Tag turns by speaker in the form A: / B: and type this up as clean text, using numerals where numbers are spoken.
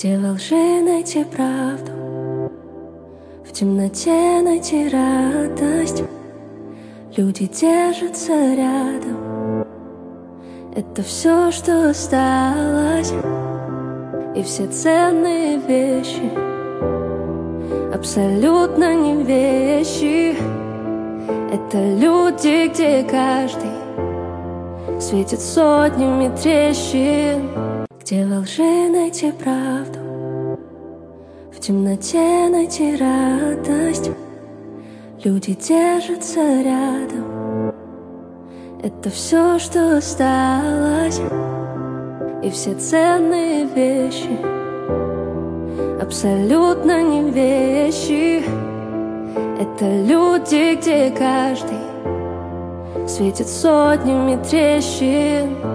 A: Где во лжи найти правду, в темноте найти радость. Люди держатся рядом, это все, что осталось. И все ценные вещи абсолютно не вещи. Это люди, где каждый светит сотнями трещин. Где во лжи найти правду, в темноте найти радость. Люди держатся рядом, это все, что осталось. И все ценные вещи абсолютно не вещи. Это люди, где каждый светит сотнями трещин.